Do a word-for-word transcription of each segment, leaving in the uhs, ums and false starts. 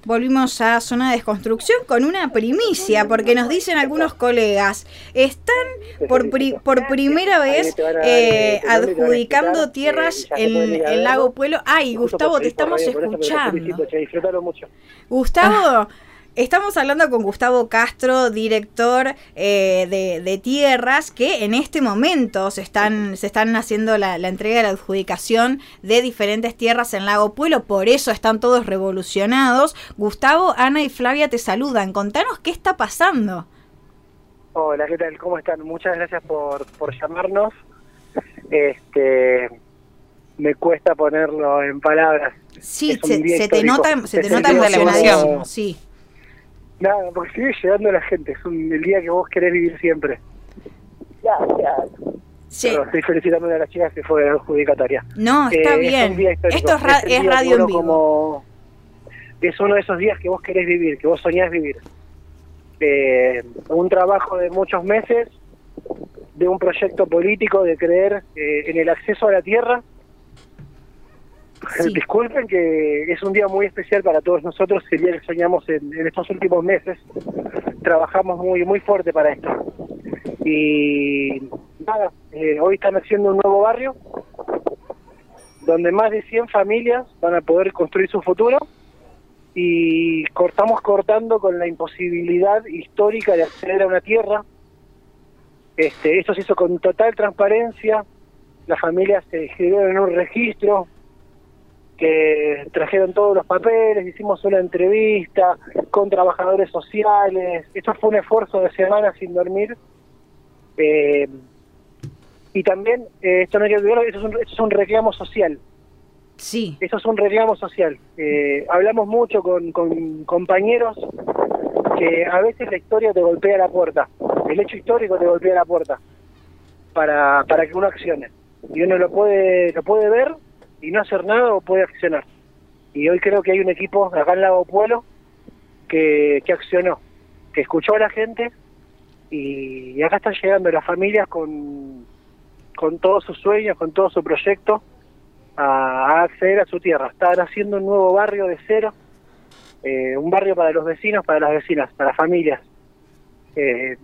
volvimos a Zona de Desconstrucción con una primicia, porque nos dicen algunos colegas, están por, pri por primera vez eh, adjudicando tierras en el Lago Puelo. Ay, Gustavo, te estamos escuchando. Gustavo... Estamos hablando con Gustavo Castro, director eh, de, de tierras, que en este momento se están, se están haciendo la, la entrega de la adjudicación de diferentes tierras en Lago Puelo, por eso están todos revolucionados. Gustavo, Ana y Flavia te saludan. Contanos qué está pasando. Hola, ¿qué tal? ¿Cómo están? Muchas gracias por, por llamarnos. Este, me cuesta ponerlo en palabras. Sí, se, se te nota, se te nota emocionadísimo, sí. Nada, porque sigue llegando la gente, es un, el día que vos querés vivir siempre. Gracias. Sí. Bueno, estoy felicitando a las chicas que fue adjudicataria. No, está eh, bien. Es Esto es, ra es, es radio en vivo. Como, es uno de esos días que vos querés vivir, que vos soñás vivir. Eh, un trabajo de muchos meses, de un proyecto político, de creer eh, en el acceso a la tierra. Sí. Disculpen que es un día muy especial para todos nosotros, el día que soñamos en, en estos últimos meses. Trabajamos muy muy fuerte para esto. Y nada, eh, hoy están haciendo un nuevo barrio donde más de cien familias van a poder construir su futuro y cortamos cortando con la imposibilidad histórica de acceder a una tierra. Este, esto se hizo con total transparencia, las familias se inscribieron en un registro, que trajeron todos los papeles, hicimos una entrevista con trabajadores sociales. Esto fue un esfuerzo de semanas sin dormir. Eh, y también, eh, esto no hay que olvidarlo, esto es un, esto es un reclamo social. Sí. Eso es un reclamo social. Eh, hablamos mucho con, con compañeros que a veces la historia te golpea la puerta, el hecho histórico te golpea la puerta para, para que uno accione. Y uno lo puede, lo puede ver y no hacer nada o puede accionar. Y hoy creo que hay un equipo acá en Lago Puelo que, que accionó, que escuchó a la gente y, y acá están llegando las familias con, con todos sus sueños, con todo su proyecto a, a acceder a su tierra. Están haciendo un nuevo barrio de cero, eh, un barrio para los vecinos, para las vecinas, para las familias. Eh,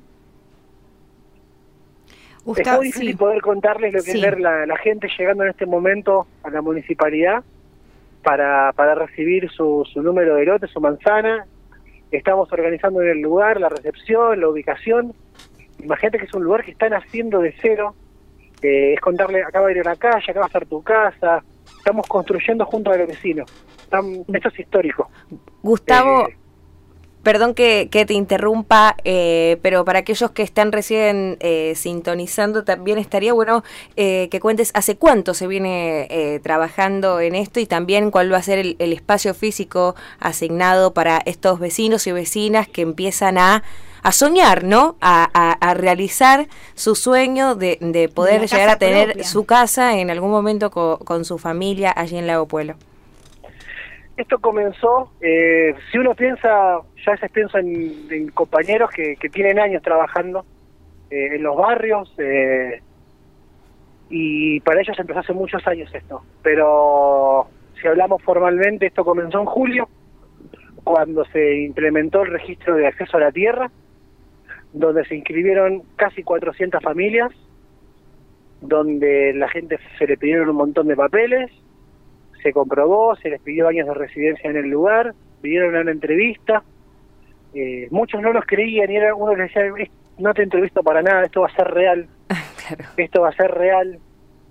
Gustavo, es muy difícil sí. poder contarles lo que sí. es ver la, la gente llegando en este momento a la municipalidad para, para recibir su, su número de lote, su manzana. Estamos organizando en el lugar la recepción, la ubicación. Imagínate que es un lugar que están haciendo de cero. Eh, es contarle, acá va a ir a la calle, acá va a estar tu casa. Estamos construyendo junto a los vecinos. Están, esto es histórico. Gustavo... Eh, Perdón que, que te interrumpa, eh, pero para aquellos que están recién eh, sintonizando, también estaría bueno eh, que cuentes hace cuánto se viene eh, trabajando en esto y también cuál va a ser el, el espacio físico asignado para estos vecinos y vecinas que empiezan a, a soñar, ¿no? A, a, a realizar su sueño de, de poder llegar a tener propia. su casa en algún momento co, con su familia allí en Lago Puelo. Esto comenzó, eh, si uno piensa, ya a veces pienso en, en compañeros que, que tienen años trabajando eh, en los barrios, eh, y para ellos empezó hace muchos años esto. Pero si hablamos formalmente, esto comenzó en julio, cuando se implementó el registro de acceso a la tierra, donde se inscribieron casi cuatrocientas familias, donde la gente se le pidieron un montón de papeles, se comprobó, se les pidió años de residencia en el lugar, pidieron una entrevista, eh, muchos no los creían y era, uno les decía, no te entrevisto para nada, esto va a ser real, claro. esto va a ser real,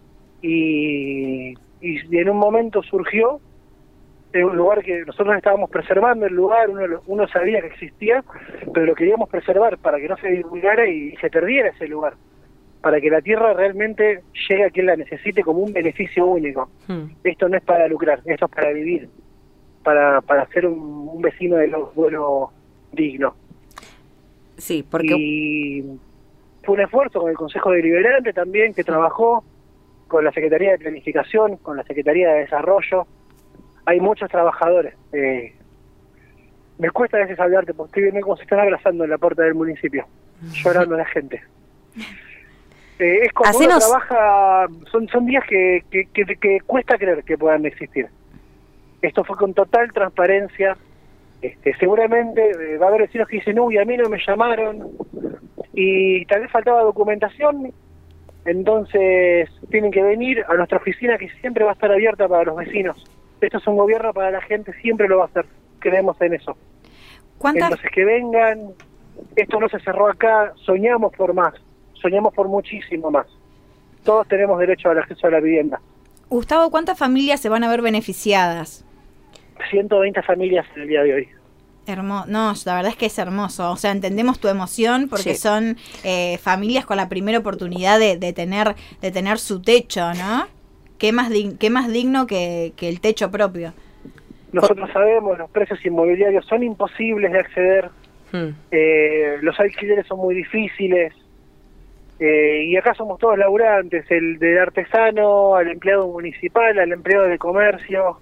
y, y en un momento surgió en un lugar que nosotros estábamos preservando el lugar, uno, uno sabía que existía, pero lo queríamos preservar para que no se divulgara y, y se perdiera ese lugar, para que la tierra realmente llegue a quien la necesite como un beneficio único. Hmm. Esto no es para lucrar, esto es para vivir, para para ser un, un vecino de Lago Puelo digno. Sí, porque... Y fue un esfuerzo con el Consejo Deliberante también, que trabajó con la Secretaría de Planificación, con la Secretaría de Desarrollo. Hay muchos trabajadores. Eh, me cuesta a veces hablarte, porque estoy viendo cómo se están abrazando en la puerta del municipio, llorando a la gente. Eh, es como uno trabaja, son son días que, que, que, que cuesta creer que puedan existir. Esto fue con total transparencia, Este, seguramente eh, va a haber vecinos que dicen, uy, a mí no me llamaron, y tal vez faltaba documentación, entonces tienen que venir a nuestra oficina, que siempre va a estar abierta para los vecinos. Esto es un gobierno para la gente, siempre lo va a hacer, creemos en eso. ¿Cuántas? Entonces que vengan, esto no se cerró acá, soñamos por más, soñamos por muchísimo más. Todos tenemos derecho al acceso a la vivienda. Gustavo, ¿cuántas familias se van a ver beneficiadas? ciento veinte familias en el día de hoy. Hermo no, la verdad es que es hermoso. O sea, entendemos tu emoción porque sí. son eh, familias con la primera oportunidad de, de tener de tener su techo, ¿no? ¿Qué más, qué más digno que, que el techo propio? Nosotros sabemos, los precios inmobiliarios son imposibles de acceder, hmm. eh, los alquileres son muy difíciles, eh, y acá somos todos laburantes, el del artesano, al empleado municipal, al empleado de comercio.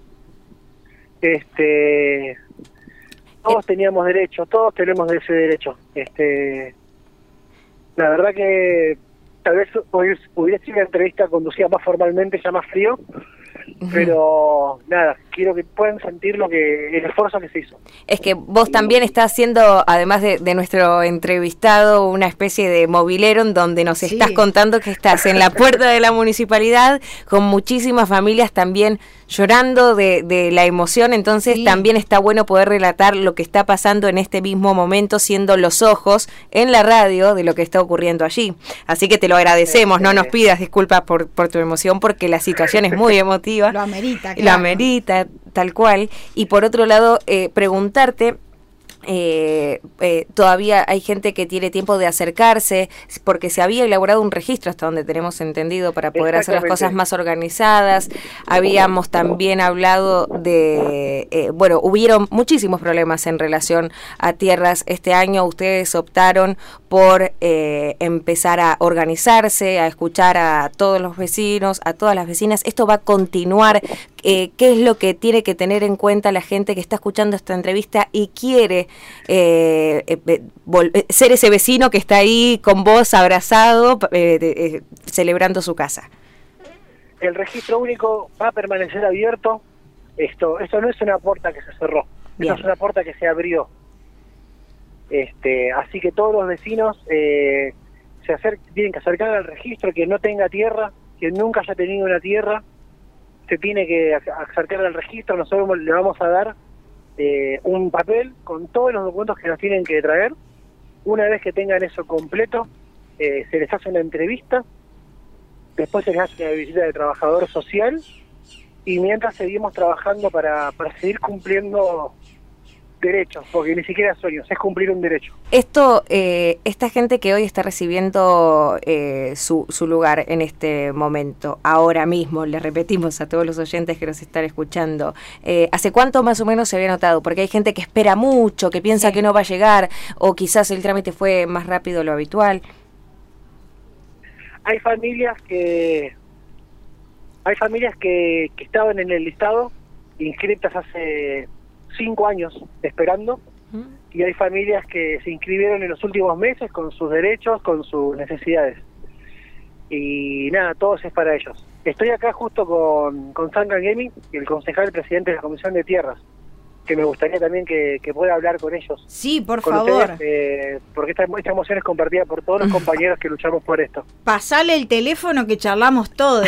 Este... Todos teníamos derecho, todos tenemos ese derecho. Este, la verdad que tal vez hubiera sido una entrevista conducida más formalmente, ya más frío, uh-huh. pero nada, quiero que puedan sentir lo que el esfuerzo que se hizo. Es que vos también estás haciendo, además de, de nuestro entrevistado, una especie de movilero en donde nos sí. estás contando que estás en la puerta de la municipalidad con muchísimas familias también llorando de, de la emoción, entonces sí. también está bueno poder relatar lo que está pasando en este mismo momento, siendo los ojos en la radio de lo que está ocurriendo allí. Así que te lo agradecemos, sí, no sí. nos pidas disculpas por, por tu emoción, porque la situación es muy emotiva. Lo amerita, claro. Lo amerita, tal cual. Y por otro lado, eh, preguntarte, Eh, eh, todavía hay gente que tiene tiempo de acercarse porque se había elaborado un registro hasta donde tenemos entendido para poder hacer las cosas más organizadas. Habíamos también hablado de eh, bueno, hubieron muchísimos problemas en relación a tierras este año. Ustedes optaron por eh, empezar a organizarse, a escuchar a todos los vecinos, a todas las vecinas. Esto va a continuar. Eh, ¿qué es lo que tiene que tener en cuenta la gente que está escuchando esta entrevista y quiere Eh, eh, eh, ser ese vecino que está ahí con vos abrazado eh, eh, celebrando su casa? El registro único va a permanecer abierto. Esto esto no es una puerta que se cerró, esto es una puerta que se abrió. Este, así que todos los vecinos eh, se acer tienen que acercar al registro. Quien no tenga tierra, quien nunca haya tenido una tierra, se tiene que acercar al registro. Nosotros le vamos a dar Eh, un papel con todos los documentos que nos tienen que traer. Una vez que tengan eso completo, eh, se les hace una entrevista, después se les hace una visita de trabajador social, y mientras seguimos trabajando para, para seguir cumpliendo derechos, porque ni siquiera sueños, es cumplir un derecho. Esto, eh, esta gente que hoy está recibiendo eh, su, su lugar en este momento, ahora mismo, le repetimos a todos los oyentes que nos están escuchando, eh, ¿hace cuánto más o menos se había notado? Porque hay gente que espera mucho, que piensa sí. que no va a llegar, o quizás el trámite fue más rápido de lo habitual. Hay familias que hay familias que, que estaban en el listado, inscritas hace cinco años esperando, ¿Mm? y hay familias que se inscribieron en los últimos meses con sus derechos, con sus necesidades. Y nada, todo es para ellos. Estoy acá justo con, con Sankan Gaming, el concejal presidente de la Comisión de Tierras, que me gustaría también que, que pueda hablar con ellos. Sí, por favor. Ustedes, eh, porque esta, esta emoción es compartida por todos los compañeros que luchamos por esto. Pasale el teléfono que charlamos todos.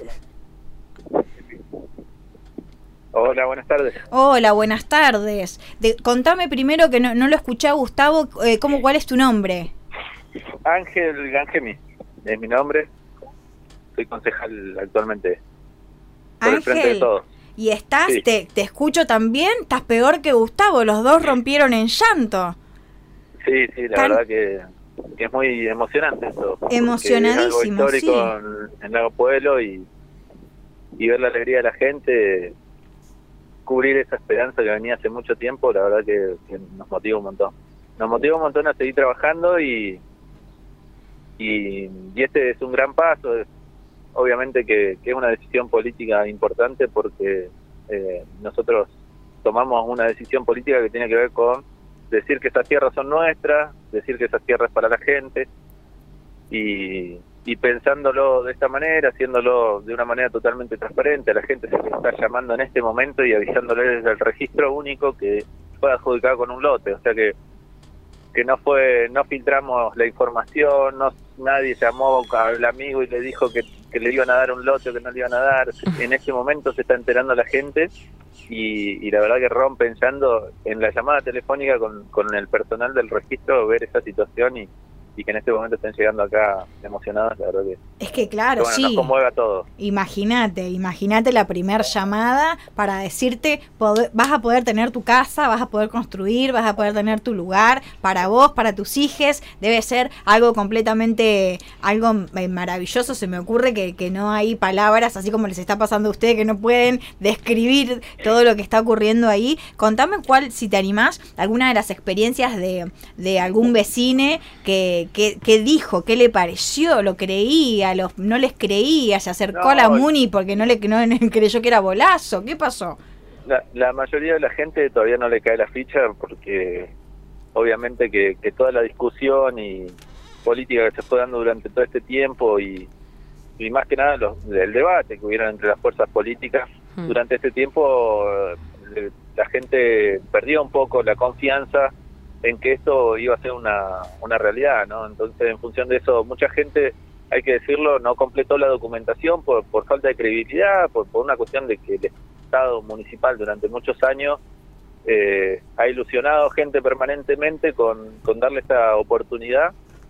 Hola, buenas tardes. Hola, buenas tardes. De, contame primero, que no, no lo escuché a Gustavo, eh, ¿cómo, ¿cuál es tu nombre? Ángel Gangemi, es mi nombre. Soy concejal actualmente por Ángel, el Frente de Todos. ¿Y estás, sí. te, te escucho también, estás peor que Gustavo, los dos rompieron en llanto? Sí, sí, la Tan... verdad que, que es muy emocionante esto. Emocionadísimo, es algo histórico sí. en, en Lago Pueblo, y, y ver la alegría de la gente, cubrir esa esperanza que venía hace mucho tiempo, la verdad que, que nos motiva un montón. Nos motiva un montón a seguir trabajando, y, y, y este es un gran paso. Es, obviamente que, que es una decisión política importante, porque eh, nosotros tomamos una decisión política que tiene que ver con decir que esas tierras son nuestras, decir que esas tierras es para la gente, y, y pensándolo de esta manera, haciéndolo de una manera totalmente transparente. A la gente se le está llamando en este momento y avisándole desde el registro único que, fue adjudicado con un lote, o sea que que no fue, no filtramos la información, no nadie llamó al amigo y le dijo que, que le iban a dar un lote o que no le iban a dar. En ese momento se está enterando la gente y, y la verdad que rompen llanto en la llamada telefónica con, con el personal del registro, ver esa situación y, y que en este momento estén llegando acá emocionados, la verdad que... Es que claro, que, bueno, sí. nos conmueve a todos. Imagínate, imagínate la primer llamada para decirte, poder, vas a poder tener tu casa, vas a poder construir, vas a poder tener tu lugar para vos, para tus hijos. Debe ser algo completamente, algo maravilloso. Se me ocurre que, que no hay palabras, así como les está pasando a ustedes, que no pueden describir todo lo que está ocurriendo ahí. Contame cuál, si te animás, alguna de las experiencias de, de algún vecino que, que, que dijo, qué le pareció, lo creía, los, no les creía, se acercó no, a la Muni porque no le no, creyó que era bolazo. ¿Qué pasó? La, la mayoría de la gente todavía no le cae la ficha porque obviamente que, que toda la discusión y política que se fue dando durante todo este tiempo y, y más que nada los, el debate que hubieron entre las fuerzas políticas hmm. durante este tiempo, la gente perdió un poco la confianza en que esto iba a ser una, una realidad, ¿no? Entonces, en función de eso, mucha gente, hay que decirlo, no completó la documentación por, por falta de credibilidad, por, por una cuestión de que el Estado municipal durante muchos años eh, ha ilusionado gente permanentemente con, con darle esta oportunidad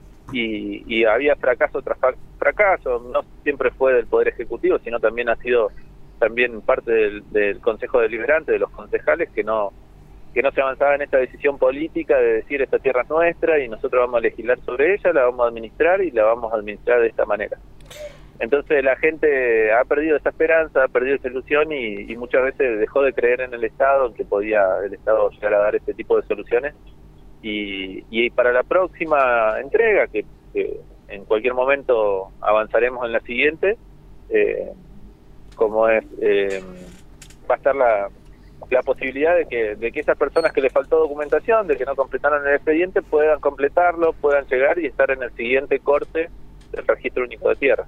y, y había fracaso tras fracaso. No siempre fue del Poder Ejecutivo, sino también ha sido también parte del, del Consejo Deliberante, de los concejales, que no que no se avanzaba en esta decisión política de decir esta tierra es nuestra y nosotros vamos a legislar sobre ella, la vamos a administrar y la vamos a administrar de esta manera. Entonces la gente ha perdido esa esperanza, ha perdido esa ilusión y, y muchas veces dejó de creer en el Estado, en que podía el Estado llegar a dar este tipo de soluciones. Y, y para la próxima entrega, que, que en cualquier momento avanzaremos en la siguiente, eh, como es, eh, va a estar la... la posibilidad de que de que esas personas que les faltó documentación, de que no completaron el expediente, puedan completarlo, puedan llegar y estar en el siguiente corte del Registro Único de Tierra.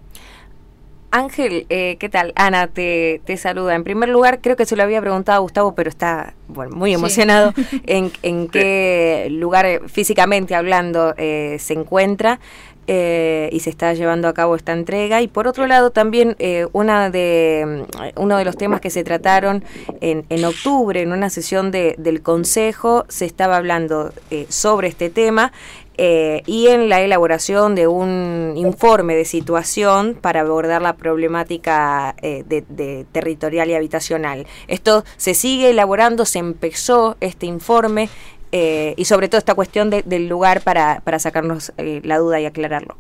Ángel, eh, ¿qué tal? Ana te, te saluda. En primer lugar, creo que se lo había preguntado a Gustavo, pero está bueno, muy emocionado sí. en, en sí. qué lugar físicamente hablando eh, se encuentra. Eh, y se está llevando a cabo esta entrega. Y por otro lado también eh, una de uno de los temas que se trataron en, en octubre en una sesión de, del Consejo, se estaba hablando eh, sobre este tema eh, y en la elaboración de un informe de situación para abordar la problemática eh, de, de territorial y habitacional. Esto se sigue elaborando, se empezó este informe. Eh, y sobre todo esta cuestión de, del lugar para, para sacarnos eh, la duda y aclararlo.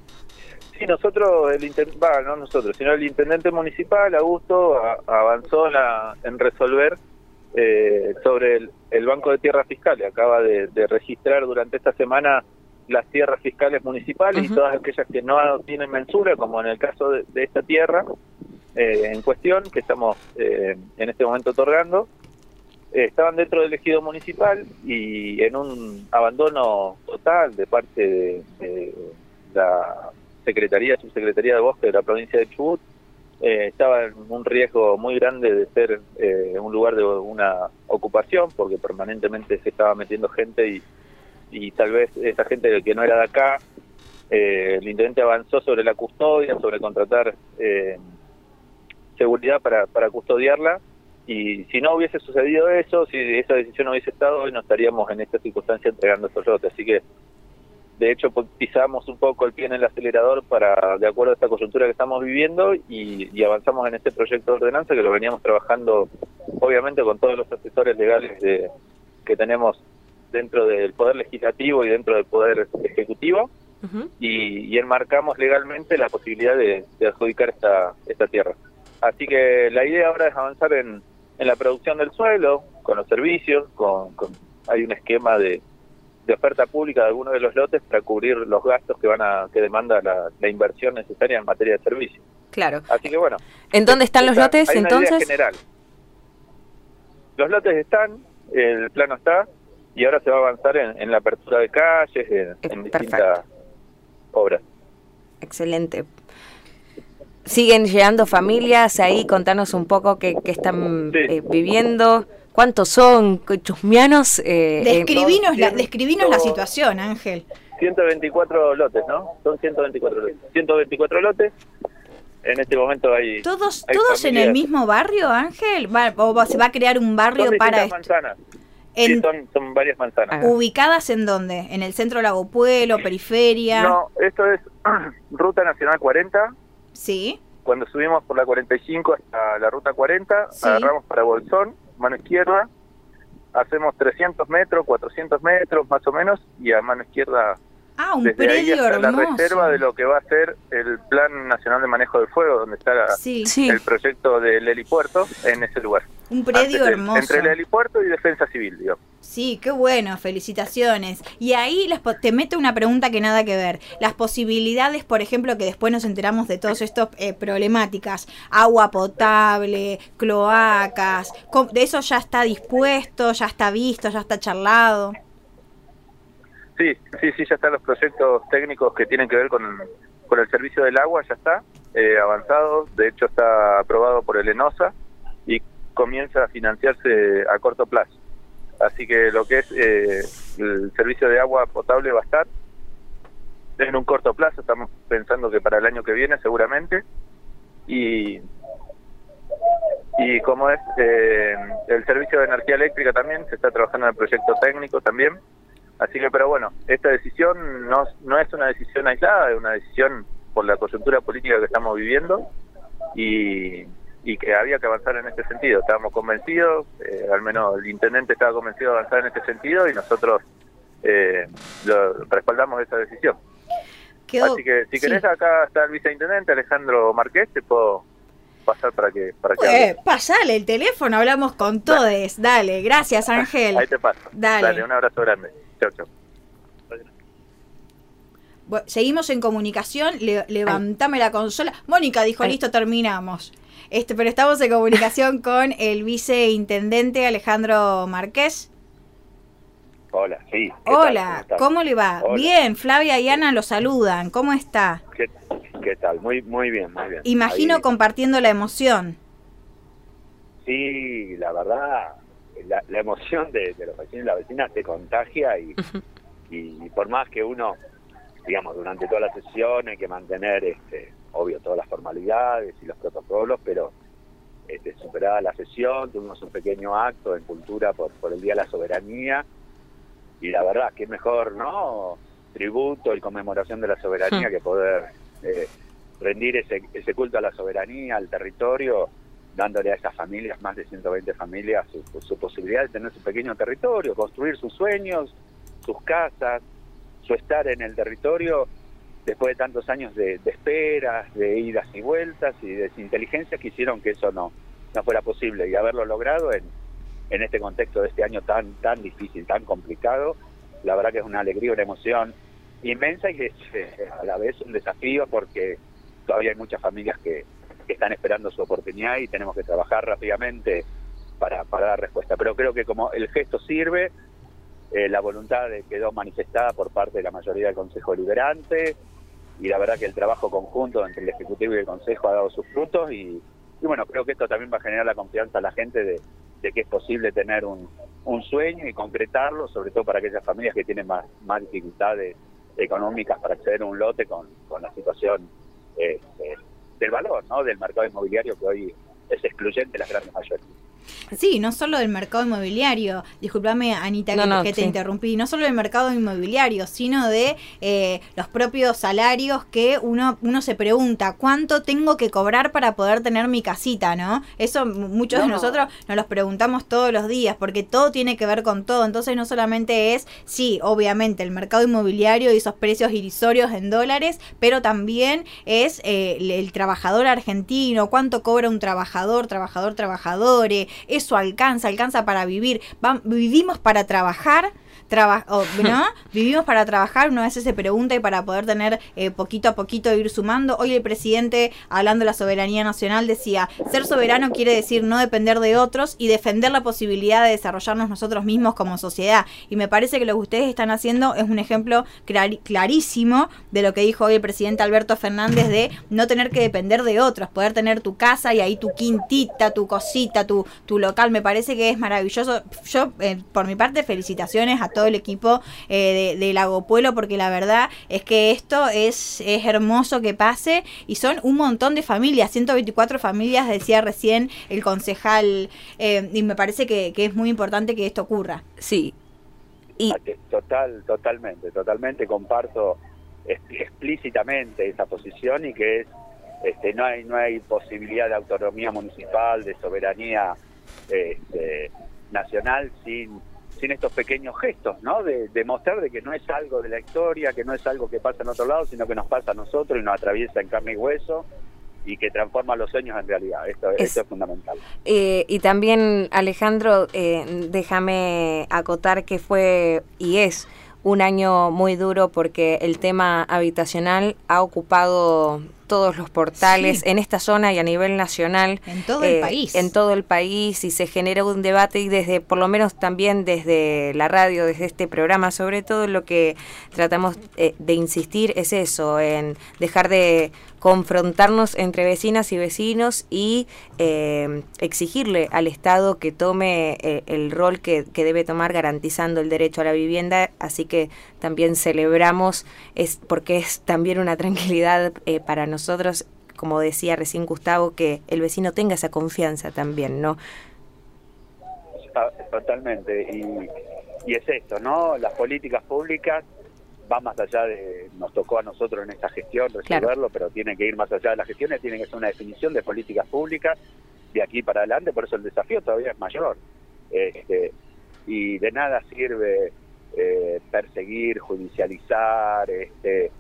Sí, nosotros, el bah, no nosotros, sino el intendente municipal, Augusto, a, avanzó la, en resolver eh, sobre el, el Banco de Tierras Fiscales. Acaba de, de registrar durante esta semana las tierras fiscales municipales uh-huh. y todas aquellas que no tienen mensura, como en el caso de, de esta tierra eh, en cuestión, que estamos eh, en este momento otorgando. Eh, estaban dentro del ejido municipal y en un abandono total de parte de, de la Secretaría, Subsecretaría de Bosque de la provincia de Chubut. Eh, estaba en un riesgo muy grande de ser eh, un lugar de una ocupación, porque permanentemente se estaba metiendo gente y, y tal vez esa gente que no era de acá, eh, el intendente avanzó sobre la custodia, sobre contratar eh, seguridad para, para custodiarla. Y si no hubiese sucedido eso, si esa decisión no hubiese estado, hoy no estaríamos en esta circunstancia entregando estos lotes. Así que, de hecho, pisamos un poco el pie en el acelerador para, de acuerdo a esta coyuntura que estamos viviendo, y, y avanzamos en este proyecto de ordenanza que lo veníamos trabajando, obviamente, con todos los asesores legales de, que tenemos dentro del Poder Legislativo y dentro del Poder Ejecutivo, uh-huh. y, y enmarcamos legalmente la posibilidad de, de adjudicar esta, esta tierra. Así que la idea ahora es avanzar en en la producción del suelo, con los servicios, con, con hay un esquema de, de oferta pública de algunos de los lotes para cubrir los gastos que van a que demanda la, la inversión necesaria en materia de servicios. Claro. Así que bueno. ¿En dónde están los está, lotes hay una entonces? Idea general. Los lotes están, el plano está, y ahora se va a avanzar en, en la apertura de calles, en, en distintas obras. Excelente. ¿Siguen llegando familias ahí? Contanos un poco qué, qué están sí. eh, viviendo, ¿Cuántos son? Chusmianos. Eh, describinos, eh, la, describinos la situación, Ángel. ciento veinticuatro lotes, ¿no? Son ciento veinticuatro lotes. ciento veinticuatro lotes. En este momento hay... ¿Todos hay todos en el familias. mismo barrio, Ángel? ¿Va, ¿O se va a crear un barrio Son para distintas esto? manzanas. En- Sí, son, son varias manzanas. ¿Ubicadas en dónde? ¿En el centro Lago Pueblo, periferia? No, esto es Ruta Nacional cuarenta. Sí, Cuando subimos por la cuarenta y cinco hasta la Ruta cuarenta, Sí. agarramos para Bolsón, mano izquierda, hacemos trescientos metros, cuatrocientos metros más o menos, y a mano izquierda ah, un desde ahí predio hasta la hermoso. reserva de lo que va a ser el Plan Nacional de Manejo del Fuego, donde está la- Sí, Sí. el proyecto del helipuerto en ese lugar. un predio Antes del- hermoso. Entre el helipuerto y Defensa Civil, digamos. Sí, qué bueno, felicitaciones. Y ahí las po- te meto una pregunta que nada que ver. Las posibilidades, por ejemplo, que después nos enteramos de todas estas eh, problemáticas, agua potable, cloacas, ¿cómo- ¿de eso ya está dispuesto, ya está visto, ya está charlado? Sí, sí, sí, ya están los proyectos técnicos que tienen que ver con, con el servicio del agua, ya está eh, avanzado. De hecho, está aprobado por el ENOSA y comienza a financiarse a corto plazo. Así que lo que es eh, el servicio de agua potable va a estar en un corto plazo. Estamos pensando que para el año que viene seguramente. Y, y como es eh, el servicio de energía eléctrica también, se está trabajando en el proyecto técnico también. Así que, pero bueno, esta decisión no, no es una decisión aislada, es una decisión por la coyuntura política que estamos viviendo y, y que había que avanzar en este sentido. Estábamos convencidos, eh, al menos el intendente estaba convencido de avanzar en este sentido y nosotros eh, lo, respaldamos esa decisión. Quedó- Así que si sí. querés, acá está el viceintendente Alejandro Marqués, te puedo pasar para que para que Eh, hables. pasale el teléfono, hablamos con todes. Dale, gracias, Ángel. Ahí te paso. Dale. Un abrazo grande. Chau, chau. Bueno, seguimos en comunicación, le- levantame la consola. Mónica dijo, Ay. listo, terminamos. Este, pero estamos en comunicación con el viceintendente Alejandro Marqués. Hola, sí. ¿qué tal? Hola, estás? ¿cómo le va? Hola. Bien, Flavia y Ana lo saludan. ¿Cómo está? ¿Qué, qué tal? Muy muy bien, muy bien. Imagino Ahí- compartiendo la emoción. Sí, la verdad, la, la emoción de, de los vecinos y las vecinas te contagia y, y por más que uno, digamos, durante toda la sesión hay que mantener, este, obvio, todas las formalidades y los protocolos, pero este, superada la sesión, tuvimos un pequeño acto en cultura por, por el Día de la Soberanía y la verdad, que mejor, ¿no? Tributo y conmemoración de la soberanía que poder eh, rendir ese, ese culto a la soberanía, al territorio, dándole a esas familias, más de ciento veinte familias, su, su posibilidad de tener su pequeño territorio, construir sus sueños, sus casas, su estar en el territorio después de tantos años de, de esperas, de idas y vueltas y de desinteligencia que hicieron que eso no, no fuera posible y haberlo logrado en, en este contexto de este año tan tan difícil, tan complicado, la verdad que es una alegría, una emoción inmensa y es eh, a la vez un desafío porque todavía hay muchas familias que, que están esperando su oportunidad y tenemos que trabajar rápidamente para, para dar respuesta. Pero creo que como el gesto sirve, eh, la voluntad de, quedó manifestada por parte de la mayoría del Consejo Deliberante y la verdad que el trabajo conjunto entre el Ejecutivo y el Consejo ha dado sus frutos y, y bueno, creo que esto también va a generar la confianza a la gente de, de que es posible tener un, un sueño y concretarlo, sobre todo para aquellas familias que tienen más, más dificultades económicas para acceder a un lote con, con la situación eh, eh, del valor, ¿no? Del mercado inmobiliario que hoy es excluyente de las grandes mayorías. Sí, no solo del mercado inmobiliario, discúlpame Anita No, que, no, que te sí. interrumpí, no solo del mercado inmobiliario, sino de eh, los propios salarios que uno uno se pregunta, ¿cuánto tengo que cobrar para poder tener mi casita, no? Eso m- muchos de No. nosotros nos los preguntamos todos los días, porque todo tiene que ver con todo, entonces no solamente es, sí, obviamente, el mercado inmobiliario y esos precios irrisorios en dólares, pero también es eh, el, el trabajador argentino, cuánto cobra un trabajador, trabajador, trabajadores, eso alcanza, alcanza para vivir. Va- vivimos para trabajar, traba- o, ¿no? Vivimos para trabajar, uno a veces se pregunta y para poder tener eh, poquito a poquito ir sumando. Hoy el presidente, hablando de la soberanía nacional, decía, ser soberano quiere decir no depender de otros y defender la posibilidad de desarrollarnos nosotros mismos como sociedad. Y me parece que lo que ustedes están haciendo es un ejemplo clar- clarísimo de lo que dijo hoy el presidente Alberto Fernández, de no tener que depender de otros, poder tener tu casa y ahí tu quintita, tu cosita, tu, tu local. Me parece que es maravilloso. Yo, eh, por mi parte, felicitaciones a todo el equipo eh, de, de Lago Puelo, porque la verdad es que esto es, es hermoso que pase, y son un montón de familias, ciento veinticuatro familias, decía recién el concejal, eh, y me parece que, que es muy importante que esto ocurra. Sí. Y Total, totalmente, totalmente comparto explícitamente esa posición, y que es este, no hay no hay posibilidad de autonomía municipal, de soberanía este, nacional sin sin estos pequeños gestos, ¿no? De, de mostrar de que no es algo de la historia, que no es algo que pasa en otro lado, sino que nos pasa a nosotros y nos atraviesa en carne y hueso, y que transforma los sueños en realidad. Esto es, esto es fundamental. Eh, y también, Alejandro, eh, déjame acotar que fue y es un año muy duro, porque el tema habitacional ha ocupado todos los portales, sí, en esta zona y a nivel nacional. En todo eh, el país. En todo el país, y se genera un debate, y desde, por lo menos también desde la radio, desde este programa, sobre todo lo que tratamos eh, de insistir es eso, en dejar de confrontarnos entre vecinas y vecinos y eh, exigirle al Estado que tome eh, el rol que, que debe tomar, garantizando el derecho a la vivienda. Así que también celebramos, es porque es también una tranquilidad eh, para nosotros, como decía recién Gustavo, que el vecino tenga esa confianza también, ¿no? Totalmente, y, y es esto, ¿no? Las políticas públicas va más allá de, nos tocó a nosotros en esta gestión resolverlo, claro, pero tiene que ir más allá de las gestiones, tiene que ser una definición de políticas públicas de aquí para adelante, por eso el desafío todavía es mayor. Este, y de nada sirve eh, perseguir, judicializar, este,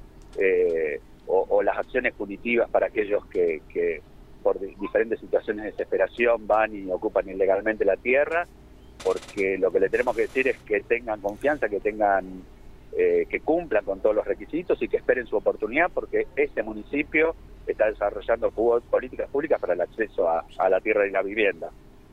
eh, o, o las acciones punitivas para aquellos que, que por diferentes situaciones de desesperación van y ocupan ilegalmente la tierra, porque lo que le tenemos que decir es que tengan confianza, que tengan Eh, que cumplan con todos los requisitos y que esperen su oportunidad, porque este municipio está desarrollando políticas públicas para el acceso a, a la tierra y la vivienda.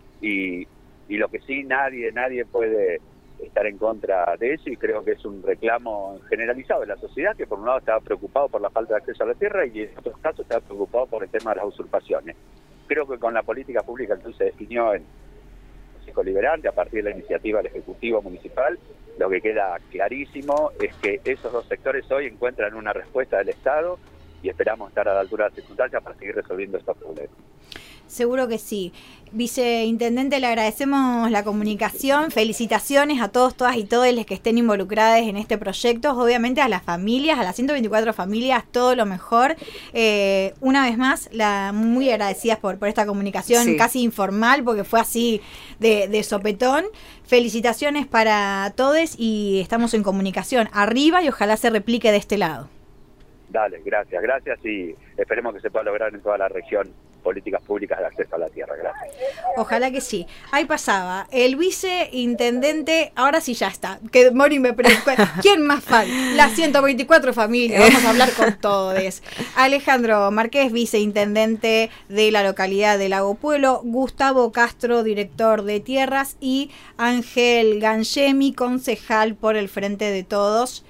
Y, y lo que sí, nadie nadie puede estar en contra de eso, y creo que es un reclamo generalizado de la sociedad, que por un lado estaba preocupado por la falta de acceso a la tierra y en otros casos estaba preocupado por el tema de las usurpaciones. Creo que con la política pública que se definió en Liberante a partir de la iniciativa del Ejecutivo Municipal, lo que queda clarísimo es que esos dos sectores hoy encuentran una respuesta del Estado, y esperamos estar a la altura de las circunstancias para seguir resolviendo estos problemas. Seguro que sí. Viceintendente, le agradecemos la comunicación, felicitaciones a todos, todas y todos los que estén involucrados en este proyecto, obviamente a las familias, a las ciento veinticuatro familias, todo lo mejor. Eh, una vez más, la, muy agradecidas por, por esta comunicación, sí, casi informal, porque fue así de, de sopetón. Felicitaciones para todos y estamos en comunicación. Arriba, y ojalá se replique de este lado. Dale, gracias, gracias, y esperemos que se pueda lograr en toda la región políticas públicas de acceso a la tierra. Gracias. Ojalá que sí. Ahí pasaba el viceintendente, ahora sí ya está. Que Mori me pregunta, ¿quién más falta? Las ciento veinticuatro familias, vamos a hablar con todos. Alejandro Márquez, viceintendente de la localidad de Lago Puelo, Gustavo Castro, director de tierras, y Ángel Gangemi, concejal por el Frente de Todos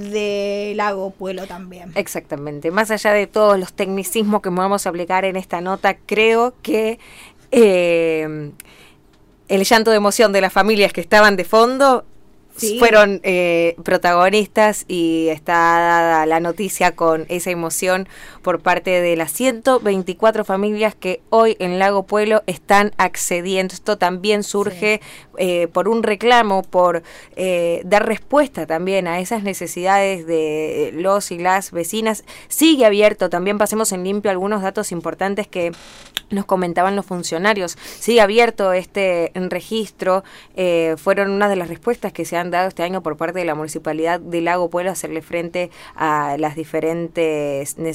de Lago Puelo también. Exactamente. Más allá de todos los tecnicismos que vamos a aplicar en esta nota, creo que eh, el llanto de emoción de las familias que estaban de fondo, sí, fueron eh, protagonistas, y está dada la noticia con esa emoción por parte de las ciento veinticuatro familias que hoy en Lago Puelo están accediendo. Esto también surge, sí, eh, por un reclamo, por eh, dar respuesta también a esas necesidades de los y las vecinas. Sigue abierto, también pasemos en limpio algunos datos importantes que nos comentaban los funcionarios. Sigue abierto este registro, eh, fueron una de las respuestas que se han dado este año por parte de la Municipalidad de Lago Puelo, hacerle frente a las diferentes necesidades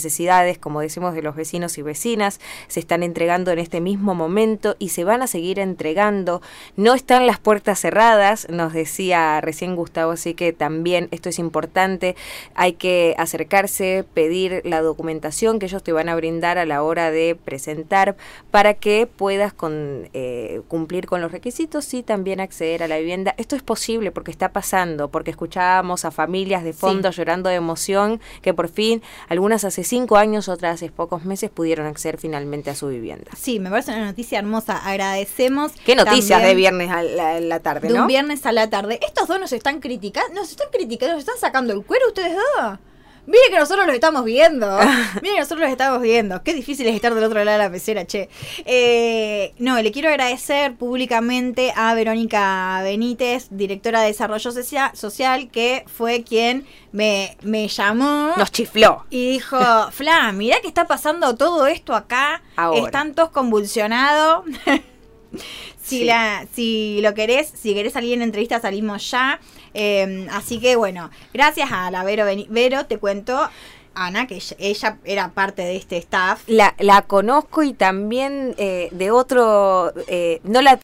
necesidades, como decimos, de los vecinos y vecinas, se están entregando en este mismo momento y se van a seguir entregando. No están las puertas cerradas, nos decía recién Gustavo, así que también esto es importante, hay que acercarse, pedir la documentación que ellos te van a brindar a la hora de presentar para que puedas con, eh, cumplir con los requisitos y también acceder a la vivienda. Esto es posible porque está pasando, porque escuchábamos a familias de fondo sí. llorando de emoción que por fin, algunas hace cinco años, otras hace pocos meses, pudieron acceder finalmente a su vivienda. Sí, me parece una noticia hermosa. Agradecemos. Qué noticias de viernes a la, a la tarde, ¿no? De un ¿no? viernes a la tarde. Estos dos nos están criticando, nos están criticando, nos están sacando el cuero ustedes dos. Miren que nosotros los estamos viendo. Miren que nosotros los estamos viendo. Qué difícil es estar del otro lado de la pecera, che. Eh, no, le quiero agradecer públicamente a Verónica Benítez, directora de Desarrollo Social, que fue quien me, me llamó. Nos chifló. Y dijo, Fla, mirá que está pasando todo esto acá. Ahora. Están todos convulsionados. Si, sí. la, si lo querés, si querés salir en entrevista, salimos ya. Eh, así que bueno, gracias a la Vero, Vero, te cuento, Ana, que ella, ella era parte de este staff. La, la conozco y también eh, de otro, eh, no la